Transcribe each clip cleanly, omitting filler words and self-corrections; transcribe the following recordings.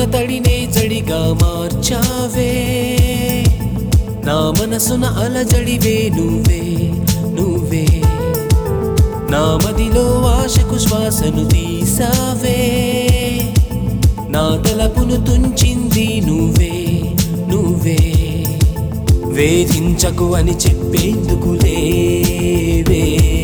తడినే జడిగా మార్చావే నా మనసున అలజడివే నువ్వే నువ్వే నా మదిలో ఆశకు శ్వాసను తీసావే నా తలపును తుంచింది నువ్వే నువ్వే వేధించకు అని చెప్పేందుకు లేవే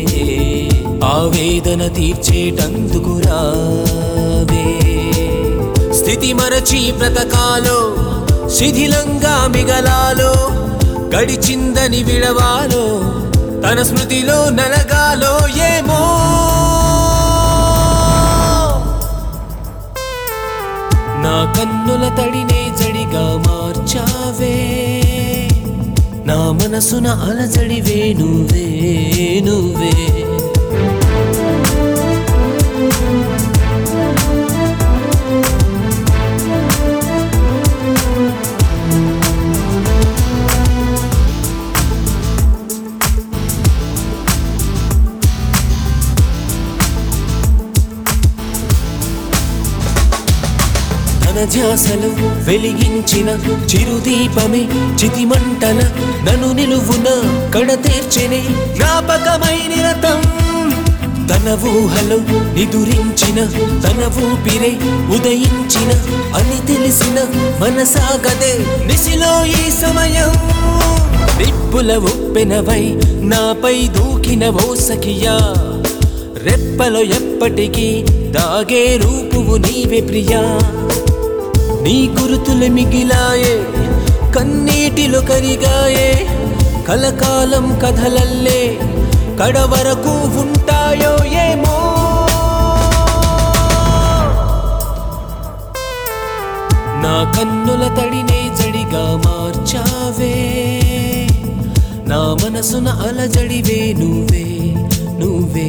ఆవేదన తీర్చేటందుకు రావే స్థితి మరచి బ్రతకాలో శిథిలంగా మిగలాలో గడిచిందని విడవాలో తన స్మృతిలో నలగాలో ఏమో నా కన్నుల తడినే జడిగా మార్చావే నా మనసున అలజడివే నువ్వే నువ్వే తన ధ్యాసలు వెలిగించిన చిరుదీపమే చితిమంటల నన్ను నిలువున కడతేర్చెనే జ్ఞాపకమై నిరతం తన ఊహలో నిదురించిన తన ఊపిరే ఉదయించిన అని తెలిసిన మనసాగదే నిశిలో ఈ సమయం నిప్పుల ఉప్పెనవై నాపై దూకిన ఓ సఖియా రెప్పలో ఎప్పటికీ దాగే రూపువు నీవే ప్రియా నీ గురుతులు మిగిలాయే కన్నీటిలో కరిగాయే కలకాలం కథలల్లే కడవరకు ఉంటాయో ఏమో నా కన్నుల తడినే జడిగా మార్చావే నా మనసున అలజడివే నువ్వే నువ్వే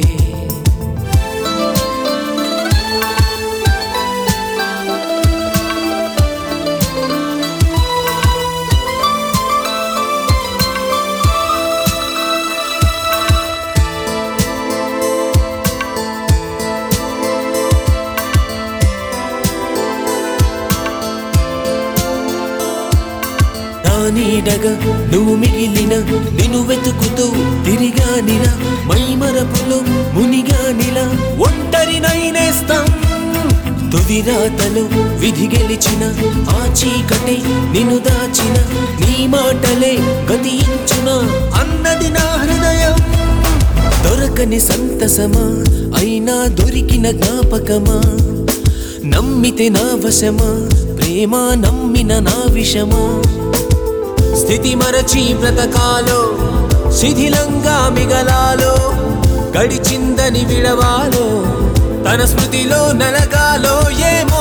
నీడగా నువ్వు మిగిలిన నిన్ను వెతుకుతూ తిరిగానిలా మైమరపులో మునిగానిలా ఒంటరినైనేస్తాం తుది రాతలో విధి గెలిచిన ఆ చీకటే నిన్ను దాచిన నీ మాటలే గతించున అన్నది నా హృదయం దొరకని సంతసమా అయినా దొరికిన జ్ఞాపకమా నమ్మితే నా వశమా ప్రేమ నమ్మిన నా విషమా స్థితి మరచి బ్రతకాలో శిథిలంగా మిగలాలో గడిచిందని విడవాలో తన స్మృతిలో నలగాలో ఏమో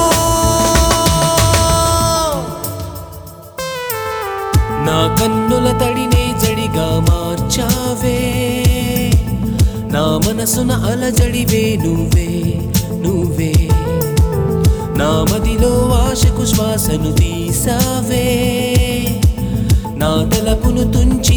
నా కన్నుల తడినే జడిగా మార్చావే నా మనసున అలజడివే నువ్వే నువ్వే నా మదిలో ఆశకు శ్వాసను తీసావే నా తలపును తుంచి